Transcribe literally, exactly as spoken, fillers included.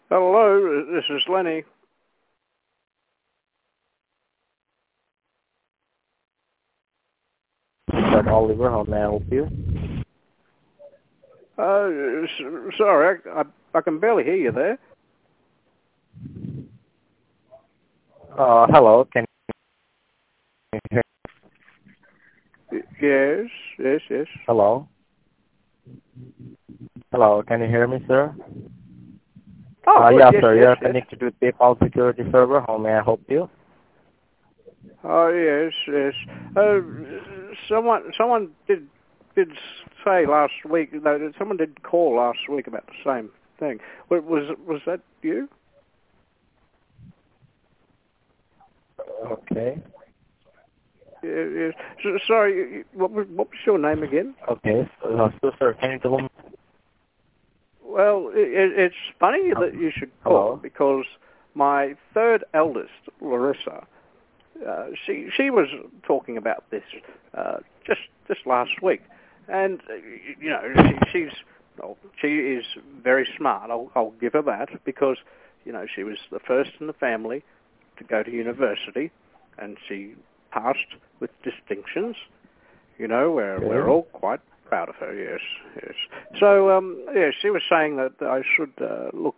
Hello, this is Lenny. But Oliver, how may I help you? Uh, s- sorry, I, I, I can barely hear you there. Uh, hello, can you hear Y- Yes, yes, yes. Hello? Hello, can you hear me, sir? Oh, Uh, good, yeah, yes, sir, yes, you're yes. connected with PayPal security server. How may I help you? Oh, yes, yes. Uh, someone, someone did, did say last week, no, someone did call last week about the same thing. Wa- Was, was that you? Okay. Yeah, yes. So, sorry, you- you- what was, what was your name again? Okay, so, uh, so sir, can you tell me? Well, it, it's funny that you should call Hello? because my third eldest, Larissa, uh, she she was talking about this uh, just just last week, and uh, you know she, she's well, she is very smart. I'll, I'll give her that because you know she was the first in the family to go to university, and she passed with distinctions. You know, we're we're Okay. all quite proud of her. Yes, yes. So um, yeah, she was saying that I should uh, look